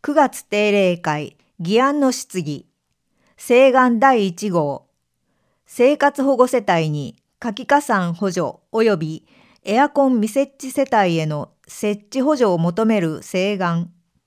9月定例会議案の質疑、請願第1号、生活保護世帯に夏季加算補助及びエアコン未設置世帯への設置補助を求める請願。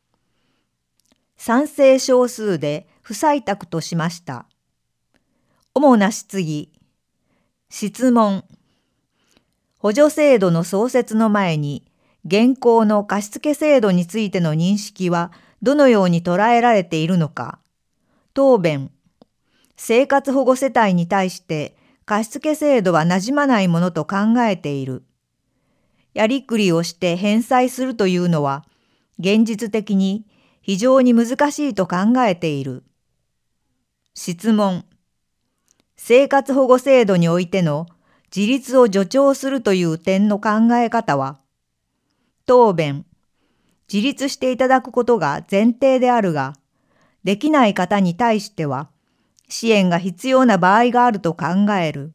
賛成少数で不採択としました。主な質疑、質問。補助制度の創設の前に、現行の貸付制度についての認識はどのように捉えられているのか。答弁。生活保護世帯に対して貸付制度は馴染まないものと考えている。やりくりをして返済するというのは、現実的に非常に難しいと考えている。質問。生活保護制度においての自立を助長するという点の考え方は、答弁。自立していただくことが前提であるが、できない方に対しては、支援が必要な場合があると考える。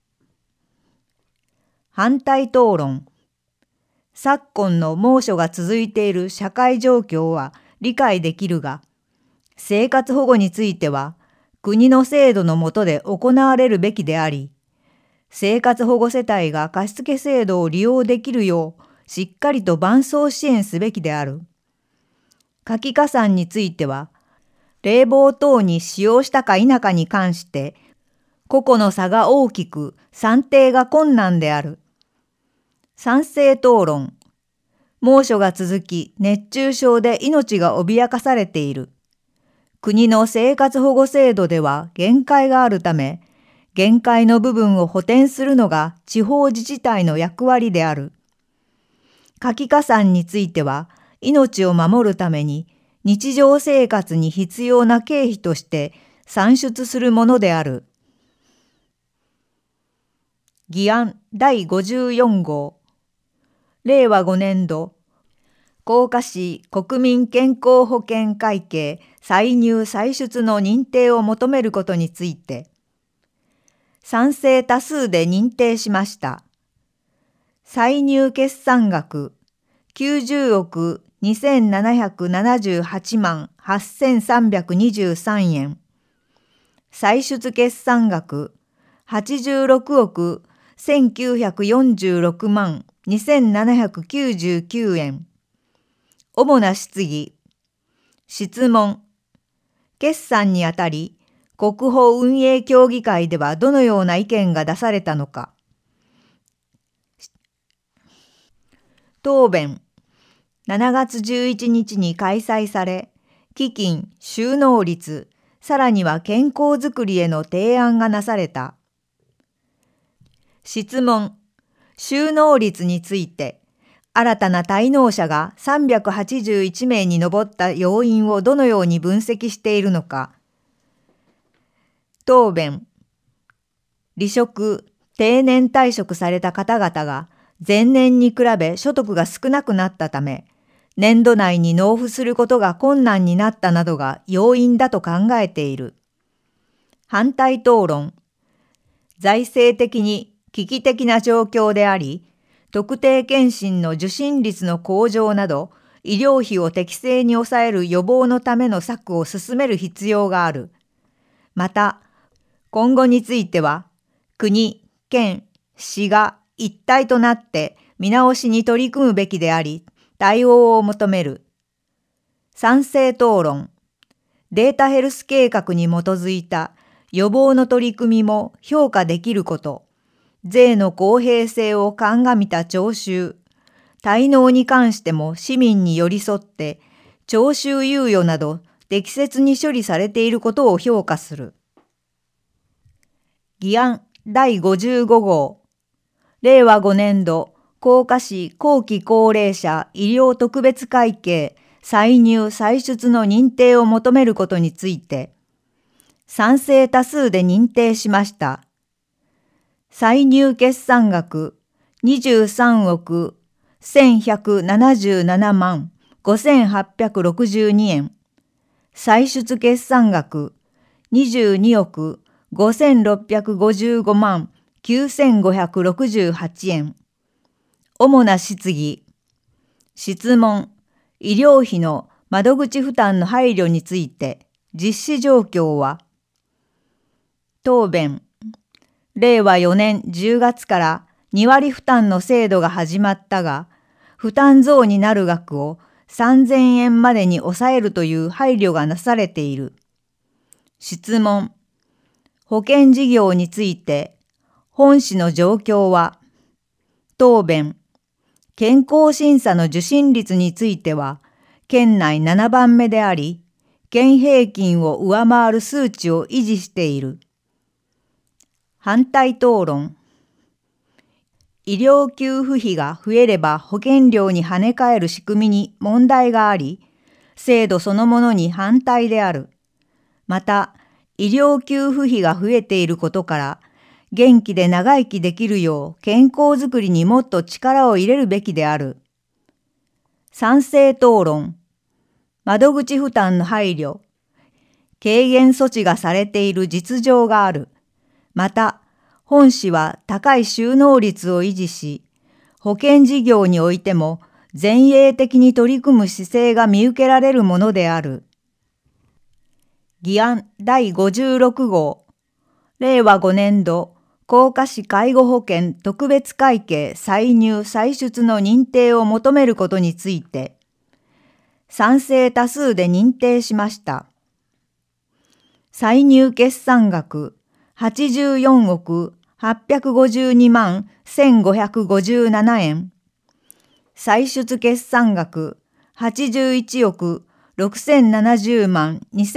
反対討論。昨今の猛暑が続いている社会状況は理解できるが、生活保護については国の制度の下で行われるべきであり、生活保護世帯が貸付制度を利用できるようしっかりと伴走支援すべきである。夏季加算については、冷房等に使用したか否かに関して、個々の差が大きく算定が困難である。賛成討論。猛暑が続き、熱中症で命が脅かされている。国の生活保護制度では限界があるため、限界の部分を補填するのが地方自治体の役割である。夏季加算については、命を守るために日常生活に必要な経費として算出するものである。議案第54号。令和5年度、甲賀市国民健康保険会計歳入歳出の認定を求めることについて、賛成多数で認定しました。歳入決算額90億2778万8323円。歳出決算額86億1946万2799円。主な質疑。質問。決算にあたり、国保運営協議会ではどのような意見が出されたのか。答弁。7月11日に開催され、基金、収納率、さらには健康づくりへの提案がなされた。質問。収納率について、新たな滞納者が381名に上った要因をどのように分析しているのか。答弁。離職、定年退職された方々が前年に比べ所得が少なくなったため、年度内に納付することが困難になったなどが要因だと考えている。反対討論。財政的に危機的な状況であり、特定健診の受診率の向上など、医療費を適正に抑える予防のための策を進める必要がある。また、今後については、国、県、市が一体となって見直しに取り組むべきであり、対応を求める。賛成討論。データヘルス計画に基づいた予防の取り組みも評価できること。税の公平性を鑑みた徴収、滞納に関しても市民に寄り添って、徴収猶予など適切に処理されていることを評価する。議案第55号。令和5年度、甲賀市後期高齢者医療特別会計歳入歳出の認定を求めることについて、賛成多数で認定しました。歳入決算額23億1177万5862円。歳出決算額22億5655万9568円。主な質疑。質問。医療費の窓口負担の配慮について実施状況は、答弁、令和4年10月から2割負担の制度が始まったが、負担増になる額を3000円までに抑えるという配慮がなされている。質問、保険事業について本市の状況は、答弁、健康審査の受診率については、県内7番目であり、県平均を上回る数値を維持している。反対討論。医療給付費が増えれば保険料に跳ね返る仕組みに問題があり、制度そのものに反対である。また、医療給付費が増えていることから、元気で長生きできるよう健康づくりにもっと力を入れるべきである。賛成討論。窓口負担の配慮。軽減措置がされている実情がある。また、本市は高い収納率を維持し、保険事業においても前衛的に取り組む姿勢が見受けられるものである。議案第56号。令和5年度、甲賀市介護保険特別会計歳入歳出の認定を求めることについて、賛成多数で認定しました。歳入決算額84億852万1557円。歳出決算額81億6070万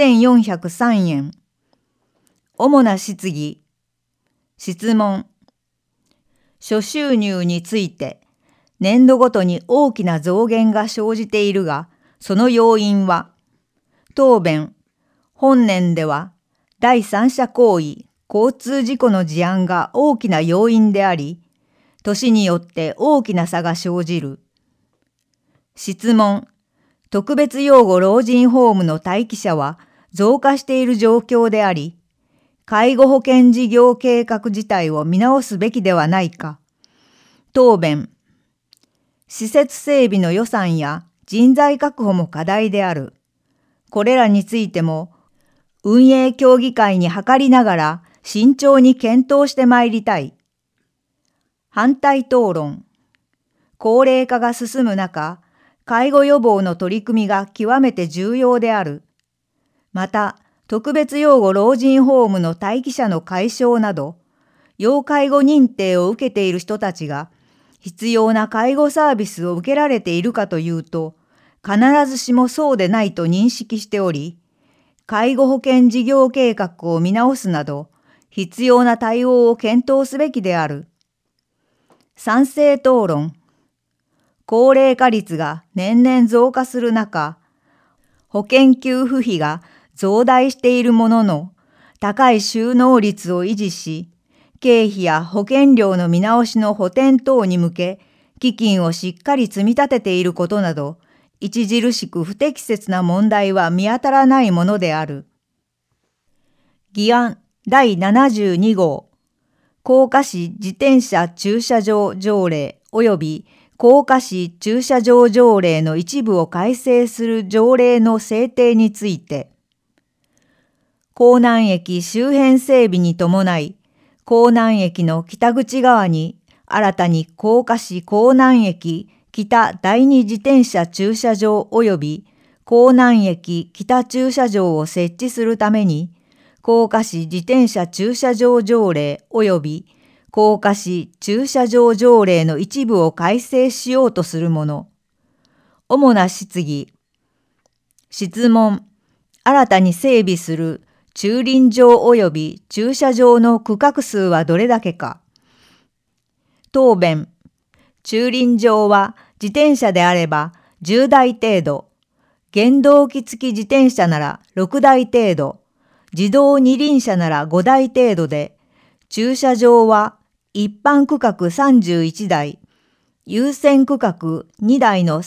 2403円。主な質疑。質問。諸収入について、年度ごとに大きな増減が生じているが、その要因は、答弁、本年では、第三者行為、交通事故の事案が大きな要因であり、年によって大きな差が生じる。質問、特別養護老人ホームの待機者は増加している状況であり、介護保険事業計画自体を見直すべきではないか。答弁、施設整備の予算や人材確保も課題である。これらについても、運営協議会に諮りながら慎重に検討してまいりたい。反対討論。高齢化が進む中、介護予防の取り組みが極めて重要である。また、特別養護老人ホームの待機者の解消など、要介護認定を受けている人たちが、必要な介護サービスを受けられているかというと、必ずしもそうでないと認識しており、介護保険事業計画を見直すなど、必要な対応を検討すべきである。賛成討論。高齢化率が年々増加する中、保険給付費が増大しているものの、高い収納率を維持し、経費や保険料の見直しの補填等に向け、基金をしっかり積み立てていることなど、著しく不適切な問題は見当たらないものである。議案第72号。甲賀市自転車駐車場条例及び甲賀市駐車場条例の一部を改正する条例の制定について、甲南駅周辺整備に伴い、甲南駅の北口側に新たに甲賀市甲南駅北第二自転車駐車場及び甲南駅北駐車場を設置するために、甲賀市自転車駐車場条例及び甲賀市駐車場条例の一部を改正しようとするもの。主な質疑。質問。新たに整備する駐輪場及び駐車場の区画数はどれだけか。答弁。駐輪場は自転車であれば10台程度、原動機付き自転車なら6台程度、自動二輪車なら5台程度で、駐車場は一般区画31台、優先区画2台の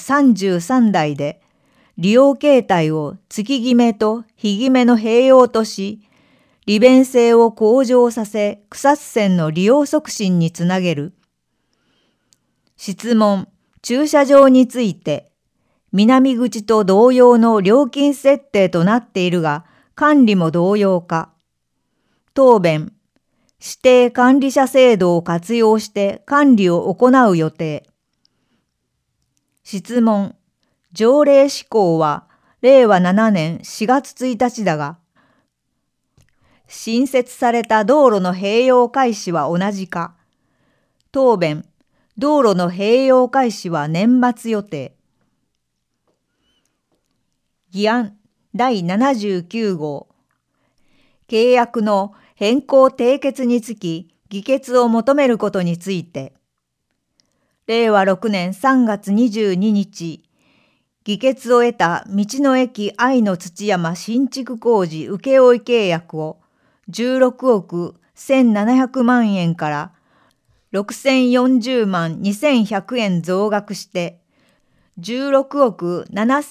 33台で、利用形態を月決めと日決めの併用とし、利便性を向上させ、草津線の利用促進につなげる。質問、駐車場について、 南口と同様の料金設定となっているが、管理も同様か。答弁。指定管理者制度を活用して管理を行う予定。質問。条例施行は令和7年4月1日だが、新設された道路の併用開始は同じか。答弁。道路の併用開始は年末予定。議案第79号。契約の変更締結につき議決を求めることについて、令和6年3月22日、議決を得た道の駅愛の土山新築工事請負契約を16億1700万円から6040万2100円増額して16億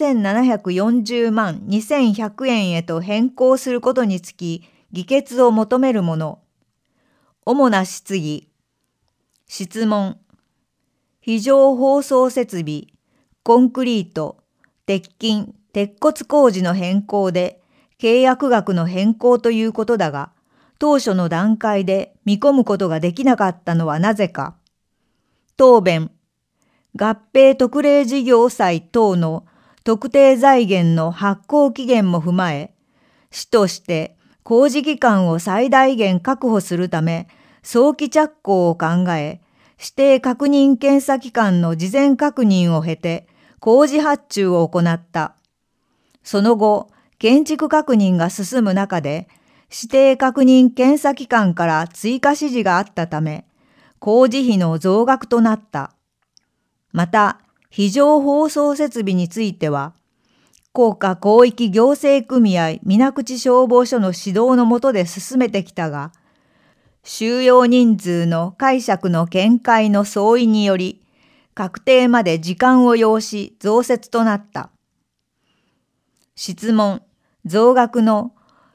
7740万2100円へと変更することにつき議決を求めるもの。主な質疑。質問。非常包装設備、コンクリート、鉄筋、鉄骨工事の変更で契約額の変更ということだが、当初の段階で見込むことができなかったのはなぜか。答弁。合併特例事業債等の特定財源の発行期限も踏まえ、市として工事期間を最大限確保するため、早期着工を考え、指定確認検査機関の事前確認を経て、工事発注を行った。その後、建築確認が進む中で、指定確認検査機関から追加指示があったため、工事費の増額となった。また、非常包装設備については、甲賀広域行政組合水口消防署の指導の下で進めてきたが、収容人数の解釈の見解の相違により、確定まで時間を要し増設となった。質問。増額の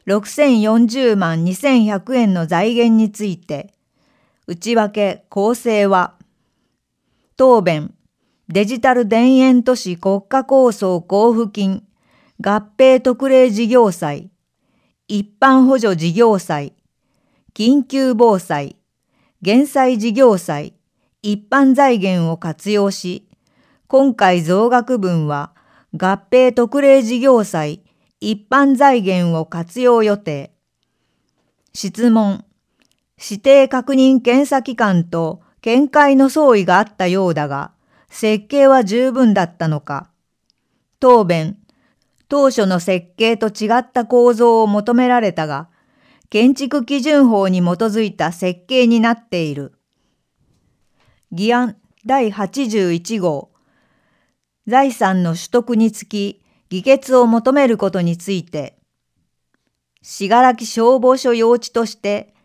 6040万2100円の財源について、内訳構成は、答弁。デジタル田園都市国家構想交付金、合併特例事業債、一般補助事業債、緊急防災、減災事業債、一般財源を活用し、今回増額分は合併特例事業債、一般財源を活用予定。質問。指定確認検査機関と見解の相違があったようだが、設計は十分だったのか。答弁。当初の設計と違った構造を求められたが、建築基準法に基づいた設計になっている。議案第81号。財産の取得につき議決を求めることについて、信楽消防署用地として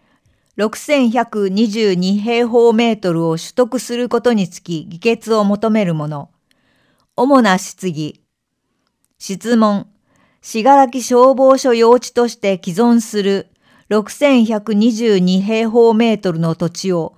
6122平方メートルを取得することにつき議決を求めるもの。主な質疑。質問。信楽消防署用地として既存する6122平方メートルの土地を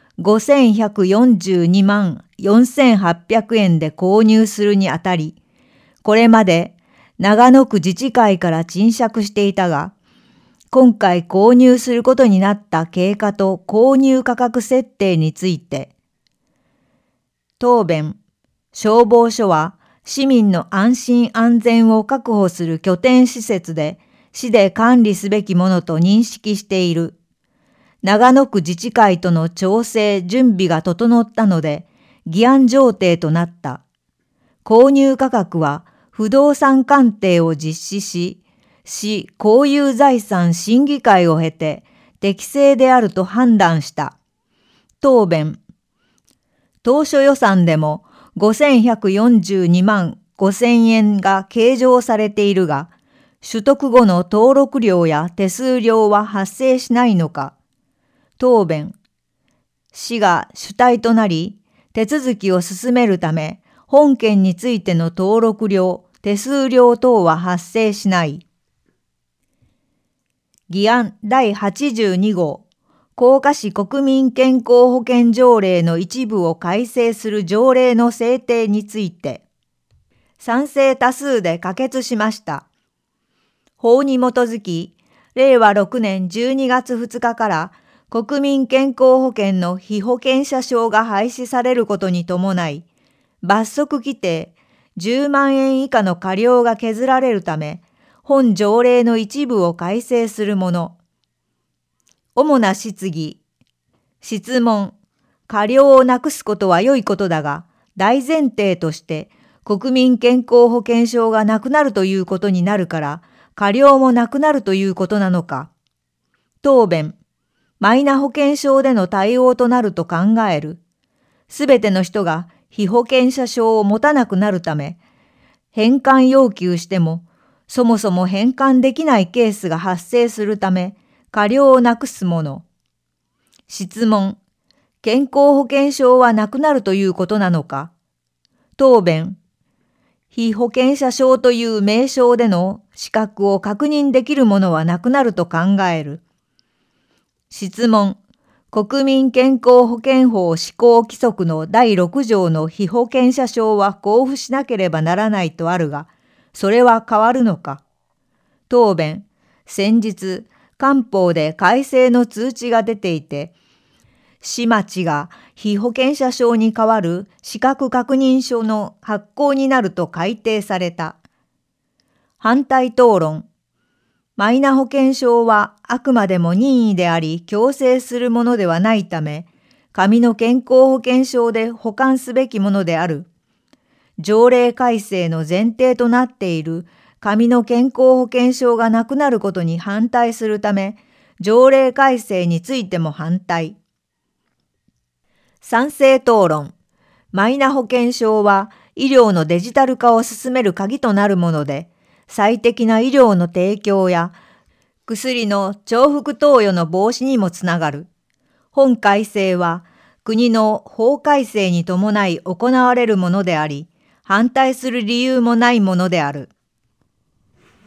5142万4800円で購入するにあたり、これまで長野区自治会から賃借していたが、今回購入することになった経過と購入価格設定について、答弁。消防署は市民の安心安全を確保する拠点施設で市で管理すべきものと認識している。長野区自治会との調整準備が整ったので、議案上程となった。購入価格は不動産鑑定を実施し、市公有財産審議会を経て適正であると判断した。答弁。当初予算でも5142万5000円が計上されているが、取得後の登録料や手数料は発生しないのか。答弁。市が主体となり、手続きを進めるため、本件についての登録料、手数料等は発生しない。議案第82号。甲賀市国民健康保険条例の一部を改正する条例の制定について、 賛成多数で可決しました。法に基づき、令和6年12月2日から国民健康保険の被保険者証が廃止されることに伴い、罰則規定10万円以下の過料が削られるため、本条例の一部を改正するもの。主な質疑。質問。過料をなくすことは良いことだが、大前提として国民健康保険証がなくなるということになるから、過料もなくなるということなのか。答弁。マイナ保険証での対応となると考える。すべての人が被保険者証を持たなくなるため、返還要求しても、そもそも返還できないケースが発生するため、過料をなくすもの。質問。健康保険証はなくなるということなのか。答弁。被保険者証という名称での資格を確認できるものはなくなると考える。質問。国民健康保険法施行規則の第6条の被保険者証は交付しなければならないとあるが、それは変わるのか。答弁。先日、官報で改正の通知が出ていて、市町が被保険者証に代わる資格確認書の発行になると改定された。反対討論。マイナ保険証はあくまでも任意であり強制するものではないため、紙の健康保険証で保管すべきものである。条例改正の前提となっている紙の健康保険証がなくなることに反対するため、条例改正についても反対。賛成討論。マイナ保険証は医療のデジタル化を進める鍵となるもので、最適な医療の提供や薬の重複投与の防止にもつながる。本改正は国の法改正に伴い行われるものであり、反対する理由もないものである。